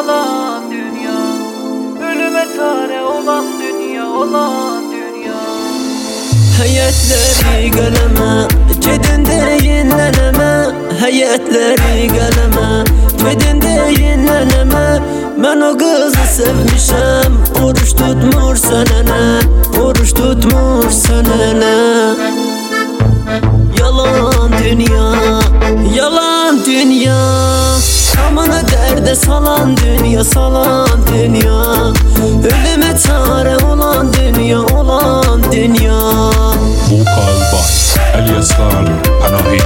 salan dünya, ölüme çare olan dünya, olan dünya. Heyetleri qələmə, gedin deyin nənəmə. Heyetləri qələmə, gedin deyin nənəmə. Mən o qızı sevmişəm, oruç tutmur sənənə, oruç tutmur sənənə. Yalan dünya, yalan dünya, tamını dərdə salan dünya, salan dünya. Ölüme çare olan dünya, olan dünya. Vocal by Eliasgar Panahi.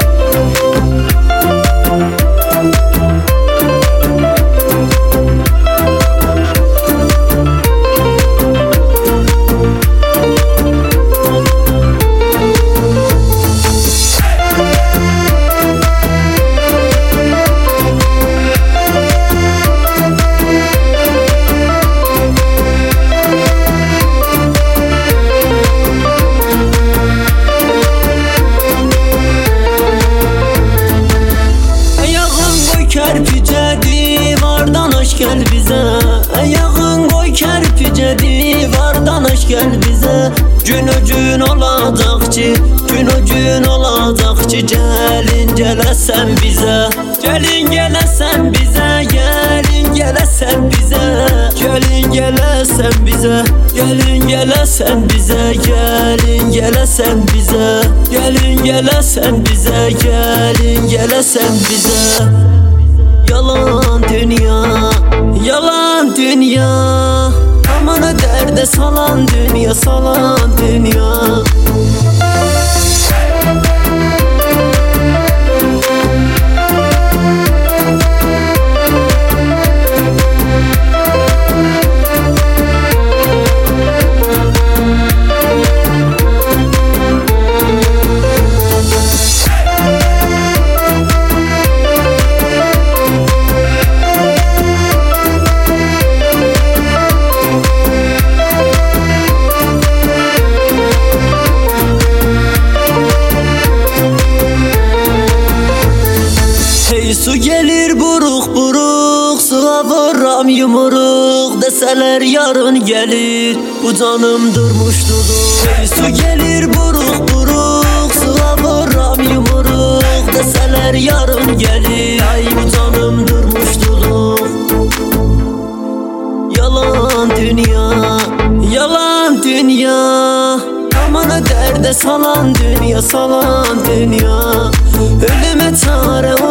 Kərpicə divardan aş gəl bizə. Ayağın qoy kərpicə divardan aş gəl bizə. Gün o gün olacaq ki, gün o gün olacaq ki, gəlin gələsən bizə. Gəlin gələsən bizə, gəlin gələsən bizə. Gəlin gələsən bizə, gəlin gələsən bizə. Gəlin gələsən bizə, gəlin gələsən bizə. Gəlin gələsən bizə. Yalan dünya, yalan dünya, tamını dərdə salan dünya, salan dünya. Su gelir buruk buruk, suğa vuram yumruq. Desələr yarın gelir, bu canım durmuşludur. Su gelir buruk buruk, suğa vuram yumruq. Desələr yarın gelir, ay bu canım durmuşludur. Yalan dünya, yalan dünya, tamını dərdə salan dünya, salan dünya. Ölüme çare